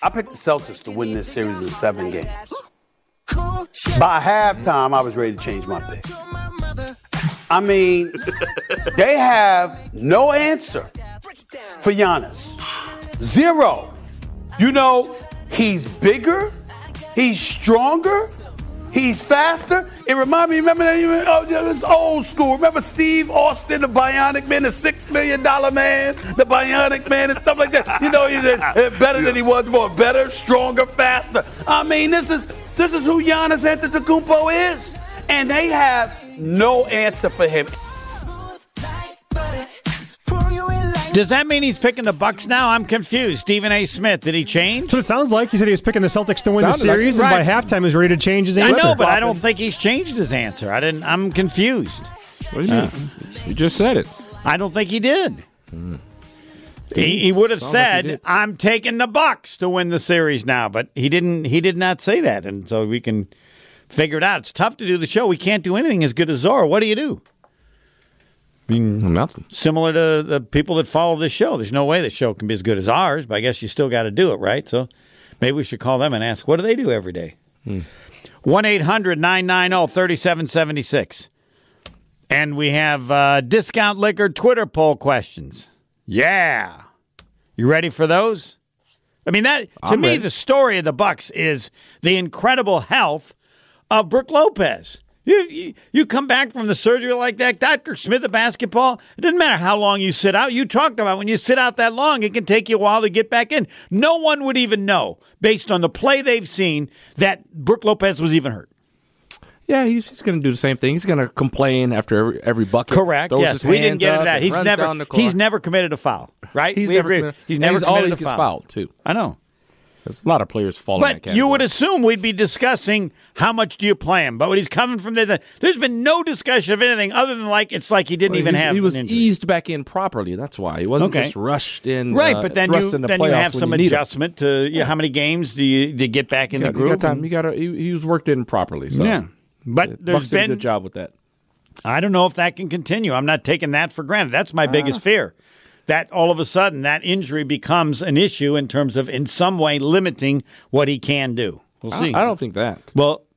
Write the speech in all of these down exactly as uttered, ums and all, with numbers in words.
I picked the Celtics to win this series in seven games. By halftime, I was ready to change my pick. I mean, they have no answer for Giannis. Zero. You know, he's bigger, he's stronger, he's faster. It reminds me, remember that? Oh, yeah, it's old school. Remember Steve Austin, the Bionic Man, the six million dollars man, the Bionic Man, and stuff like that. You know, he's better than he was before. Better, stronger, faster. I mean, this is this is who Giannis Antetokounmpo is. And they have no answer for him. Does that mean he's picking the Bucks now? I'm confused. Stephen A. Smith, did he change? So it sounds like he said he was picking the Celtics to win Sounded the series, like, and right. by halftime he was ready to change his I answer. know, but I don't think he's changed his answer. I didn't. I'm confused. What do you mean? You just said it. I don't think he did. Hmm. He, he would have said, like "I'm taking the Bucks to win the series now," but he didn't. He did not say that, and so we can figure it out. It's tough to do the show. We can't do anything as good as Zora. What do you do? I mean, nothing. Similar to the people that follow this show. There's no way the show can be as good as ours, but I guess you still got to do it, right? So maybe we should call them and ask, what do they do every day? one eight hundred nine nine zero three seven seven six. And we have uh, Discount Liquor Twitter poll questions. Yeah. You ready for those? I mean, that to I'm me, ready. the story of the Bucks is the incredible health of Brook Lopez. You, you you come back from the surgery like that, Doctor Smith of basketball, it doesn't matter how long you sit out. You talked about when you sit out that long, it can take you a while to get back in. No one would even know, based on the play they've seen, that Brook Lopez was even hurt. Yeah, he's, he's going to do the same thing. He's going to complain after every, every bucket. Correct. Throws Yes, his we didn't hands get into up that. and He's runs never down the court. he's never committed a foul, right? He's we never agree. committed- He's and never he's committed always a gets foul. fouled, too. I know. There's a lot of players fall in that But category. you would assume we'd be discussing how much do you play him. But when he's coming from there, there's been no discussion of anything other than like it's like he didn't Well, even he, have He was an injury. eased back in properly. That's why he wasn't Okay. just rushed in. Right, uh, but then thrust you in the then you playoffs have when some you need him. adjustment to you know, how many games do you to get back in You the got, you group. got time. and- You got to. He, he was worked in properly. So. yeah, but Bucks there's did a been good job with that. I don't know if that can continue. I'm not taking that for granted. That's my biggest fear. That all of a sudden that injury becomes an issue in terms of in some way limiting what he can do. We'll I, see. I don't think that. Well,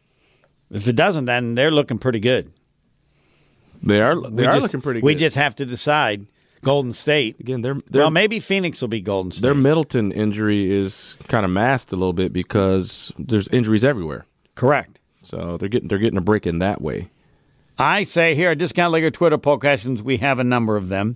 if it doesn't, then they're looking pretty good. They are. They We are just, looking pretty good. We just have to decide. Golden State. Again, they're, they're Well, maybe Phoenix will be Golden State. their Middleton injury is kind of masked a little bit because there's injuries everywhere. Correct. So they're getting they're getting a break in that way. I say here, Discount Liquor Twitter poll questions, we have a number of them.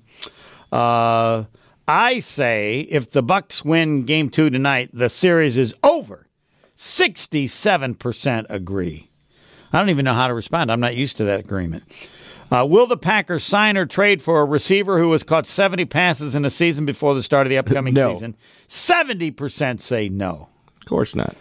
Uh, I say if the Bucks win Game Two tonight, the series is over. Sixty-seven percent agree. I don't even know how to respond. I'm not used to that agreement. Uh, will the Packers sign or trade for a receiver who has caught seventy passes in a season before the start of the upcoming No. season? Seventy percent say no. Of course not.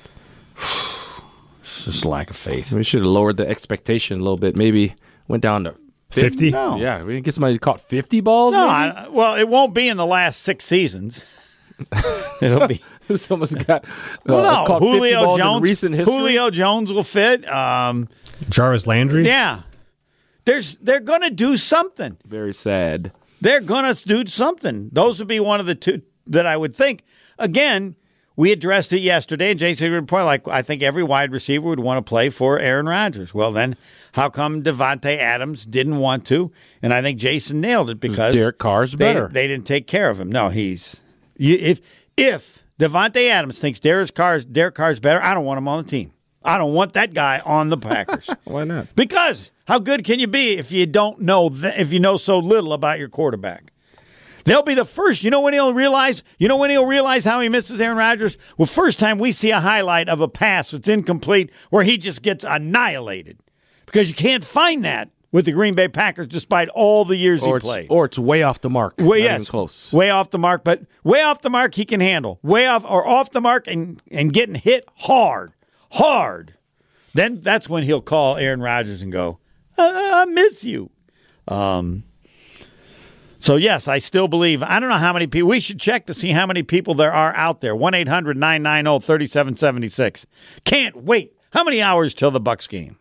It's just lack of faith. We should have lowered the expectation a little bit. Maybe went down to fifty? No. Yeah, we didn't get somebody who caught fifty balls. No, maybe? I, well, it won't be in the last six seasons. It'll be. Who's almost got uh, Well, no, caught fifty Julio balls in Jones. recent history? Julio Jones will fit. Um, Jarvis Landry? yeah, there's they're going to do something. Very sad. They're going to do something. Those would be one of the two that I would think. Again, we addressed it yesterday, and Jason would point like I think every wide receiver would want to play for Aaron Rodgers. Well, then how come Devontae Adams didn't want to? And I think Jason nailed it because Derek Carr's they, better. They didn't take care of him. No, he's you, if if Devontae Adams thinks Derek Carr's Derek Carr's better, I don't want him on the team. I don't want that guy on the Packers. Why not? Because how good can you be if you don't know th- if you know so little about your quarterback? They'll be the first. You know when he'll realize? You know when he'll realize how he misses Aaron Rodgers? Well, first time we see a highlight of a pass that's incomplete where he just gets annihilated because you can't find that with the Green Bay Packers despite all the years Or he it's, played. or it's way off the mark. Well, Not yes, even close. way off the mark, but way off the mark he can handle. Way off or off the mark and, and getting hit hard, hard. Then that's when he'll call Aaron Rodgers and go, I, I miss you. Um. So, yes, I still believe. I don't know how many people. We should check to see how many people there are out there. one eight hundred nine nine zero three seven seven six. Can't wait. How many hours till the Bucks game?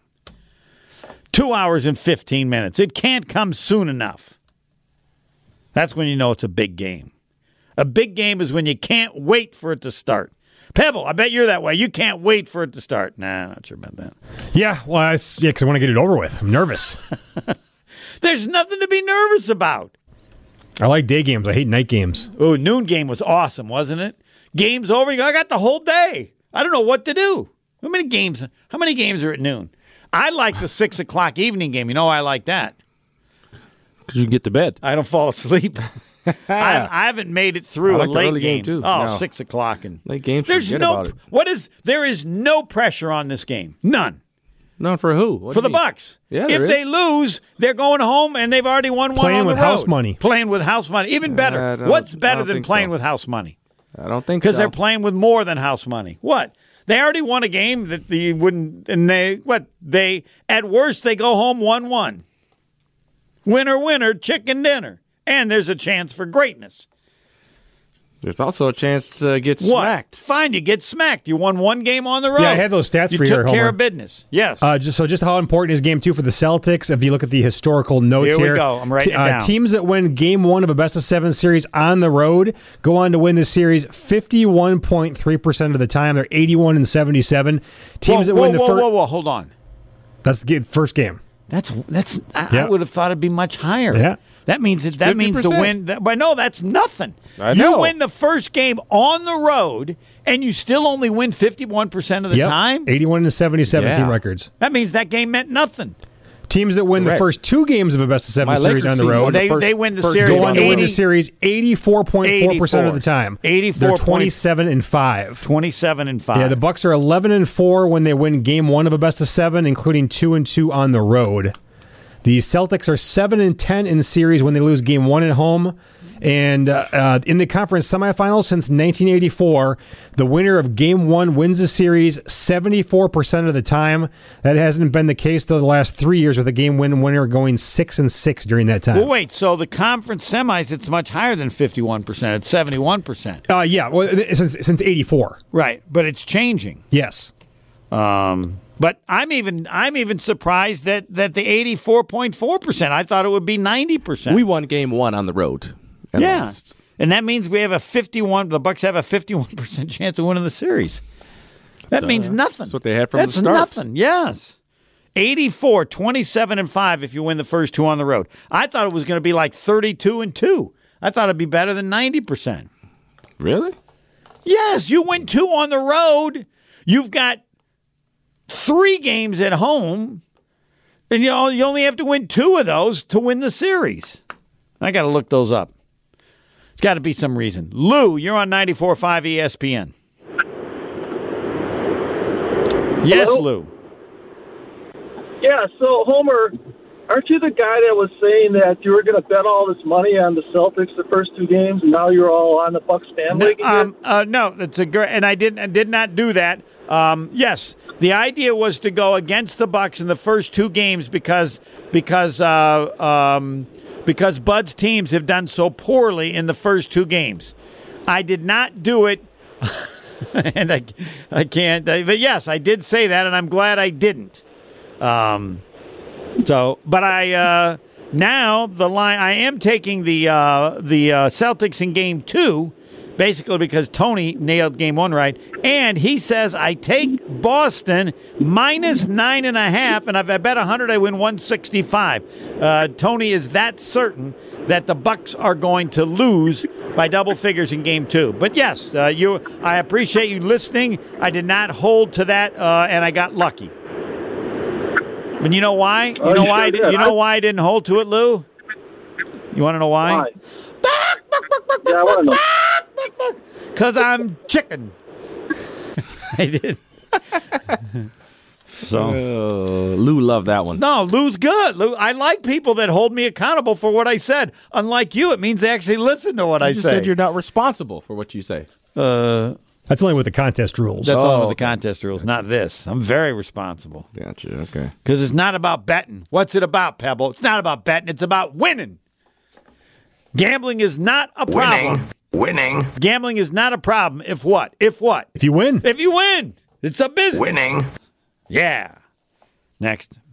Two hours and fifteen minutes. It can't come soon enough. That's when you know it's a big game. A big game is when you can't wait for it to start. Pebble, I bet you're that way. You can't wait for it to start. Nah, not sure about that. Yeah, well, I, yeah, because I want to get it over with. I'm nervous. There's nothing to be nervous about. I like day games. I hate night games. Oh, noon game was awesome, wasn't it? Game's over. You go, I got the whole day. I don't know what to do. How many games? How many games are at noon? I like the six o'clock evening game. You know, I like that. Because you get to bed. I don't fall asleep. I, I haven't made it through I like a the late early game. game, too. Oh, No. six o'clock and Late games, There's forget no about it. what is there is no pressure on this game. None. None for who? What For do the you mean? Bucks. Yeah, if there they is. lose, they're going home and they've already won one Playing on the with road. house money. Playing with house money. Even better. I don't- What's I better don't than think playing so. with house money? I don't think Because so. they're playing with more than house money. What? They already won a game that they wouldn't, and they, what? They, at worst, they go home one one. Winner, winner, chicken dinner. And there's a chance for greatness. There's also a chance to get What? smacked. Fine, you get smacked. You won one game on the road. Yeah, I had those stats you for you took here, care Homer. of business. Yes. Uh, just so, just how important is Game Two for the Celtics? If you look at the historical notes Here here, we go. I'm writing it uh, down. Teams that win Game One of a best of seven series on the road go on to win the series fifty-one point three percent of the time. They're eighty-one and seventy-seven. Teams whoa, that win whoa, the whoa, first. whoa, whoa, hold on. That's the ga- first game. That's that's. I, Yeah. I would have thought it'd be much higher. Yeah. That means it, that means the fifty percent. win. That, but no, that's nothing. I you know. win the first game on the road, and you still only win fifty-one percent of the Yep. time. eighty-one and seventy-seven Yeah. team records. That means that game meant nothing. Teams that win Correct. the first two games of a best of seven My series Lakers on the team road won They first- they win the first series. go on to win eighty the series eighty-four point four percent of the time. eighty-four They're point- twenty-seven and five. twenty-seven and five. Yeah, the Bucks are eleven and four when they win Game One of a best of seven, including two and two on the road. The Celtics are seven and ten in the series when they lose Game One at home. And uh, uh, in the conference semifinals since nineteen eighty-four, the winner of Game One wins the series seventy-four percent of the time. That hasn't been the case though the last three years, with a game win winner going six and six during that time. Well, wait. So the conference semis, it's much higher than fifty-one percent. It's seventy-one percent. Uh, yeah, well, since since eighty-four. Right, but it's changing. Yes. Um, but I'm even I'm even surprised that that the eighty-four point four percent. I thought it would be ninety percent. We won game one on the road. and Yeah, lost. and that means we have a fifty-one. The Bucks have a fifty-one percent chance of winning the series. That means nothing. That's what they had from the That's start. nothing. Yes, eighty-four, twenty-seven and five if you win the first two on the road. I thought it was going to be like thirty-two and two. I thought it'd be better than ninety percent. Really? Yes, you win two on the road. You've got three games at home, and you know, you only have to win two of those to win the series. I got to look those up. It's got to be some reason. Lou, you're on ninety-four point five E S P N. Yes, Hello? Lou. Yeah, so Homer, aren't you the guy that was saying that you were going to bet all this money on the Celtics the first two games, and now you're all on the Bucks bandwagon? Um, uh, no, that's a great, and I didn't, I did not do that. Um, yes, the idea was to go against the Bucks in the first two games because because uh, um, because Bud's teams have done so poorly in the first two games. I did not do it, and I I can't. But yes, I did say that, and I'm glad I didn't. Um, so, but I uh, now the line I am taking the uh, the uh, Celtics in game two, basically because Tony nailed game one right, and he says I take Boston minus nine and a half, and if I bet a hundred, I win one sixty five. Uh, Tony is that certain that the Bucks are going to lose by double figures in game two. But yes, uh, you I appreciate you listening. I did not hold to that, uh, and I got lucky. But you know why? You Oh, know you why? I sure did, did. you know why I didn't hold to it, Lou? You want to know why? Why? Yeah, I want to know. Because I'm chicken. I did. So Oh, Lou loved that one. no, Lou's good. Lou, I like people that hold me accountable for what I said. Unlike you, it means they actually listen to what I You just say. said you're not responsible for what you say. uh, That's only with the contest rules. that's Oh, all with the okay. contest rules, not this. I'm very responsible Gotcha. Okay. because it's not about betting. What's it about, Pebble? It's not about betting. It's about winning. Gambling is not a problem. Winning. Gambling is not a problem. If what? If what? If you win. If you win, it's a business. Winning. Yeah. Next.